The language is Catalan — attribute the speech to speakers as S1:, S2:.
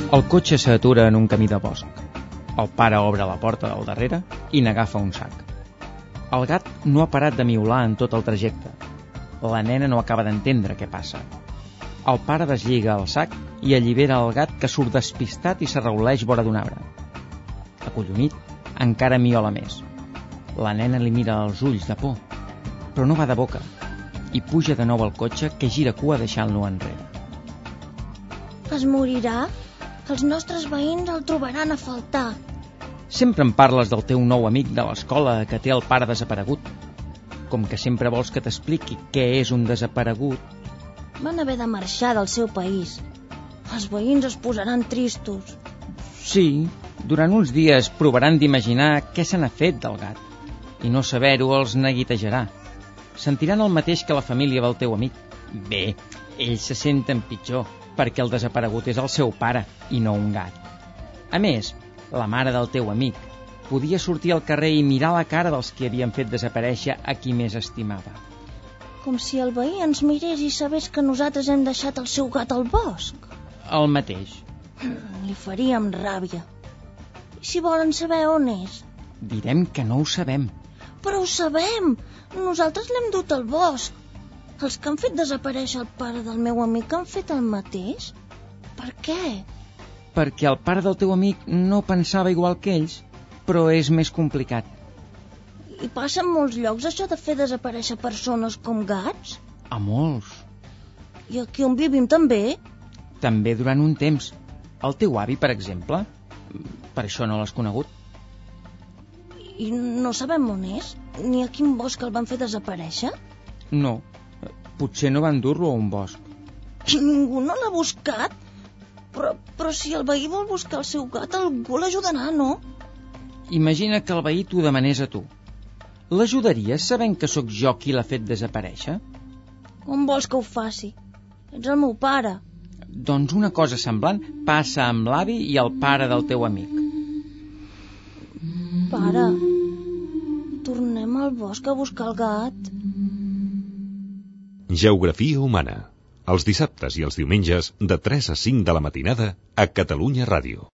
S1: El cotxe s'atura en un camí de bosc. El pare obre la porta del darrere i n'agafa un sac. El gat no ha parat de miaular en tot el trajecte. La nena no acaba d'entendre què passa. El pare deslliga el sac i allibera el gat, que surt despistat i s'arrauleix vora d'un arbre. Acollonit, encara miola més. La nena li mira als ulls de por, però no va de boca, i puja de nou al cotxe, que gira cua deixant-lo enrere.
S2: Es morirà? Els nostres veïns el trobaran a faltar.
S1: Sempre em parles del teu nou amic de l'escola que té el pare desaparegut. Com que sempre vols que t'expliqui què és un desaparegut.
S2: Van haver de marxar del seu país. Els veïns es posaran tristos.
S1: Sí, durant uns dies provaran d'imaginar què se n'ha fet del gat. I no saber-ho els neguitejarà. Sentiran el mateix que la família del teu amic. Bé, ells se senten pitjor, perquè el desaparegut és el seu pare i no un gat. A més, la mare del teu amic podia sortir al carrer i mirar la cara dels que havien fet desaparèixer a qui més estimava.
S2: Com si el veí ens mirés i sabés que nosaltres hem deixat el seu gat al bosc.
S1: El mateix.
S2: Li faríem ràbia. I si volen saber on és?
S1: Direm que no ho sabem.
S2: Però ho sabem! Nosaltres l'hem dut al bosc. Els que han fet desaparèixer el pare del meu amic han fet el mateix? Per què?
S1: Perquè el pare del teu amic no pensava igual que ells, però és més complicat.
S2: I passa en molts llocs això de fer desaparèixer persones com gats?
S1: A molts.
S2: I aquí on vivim també?
S1: També durant un temps. El teu avi, per exemple, per això no l'has conegut.
S2: I no sabem on és? Ni a quin bosc el van fer desaparèixer?
S1: No, potser no van dur-lo a un bosc.
S2: I ningú no l'ha buscat? Però si el veí vol buscar el seu gat, algú l'ajudarà, no?
S1: Imagina que el veí t'ho demanés a tu. L'ajudaries sabent que sóc jo qui l'ha fet desaparèixer?
S2: Com vols que ho faci? Ets el meu pare.
S1: Doncs una cosa semblant passa amb l'avi i el pare del teu amic.
S2: Pare, tornem al bosc a buscar el gat.
S3: Geografia humana. Els dissabtes i els diumenges de 3 a 5 de la matinada a Catalunya Ràdio.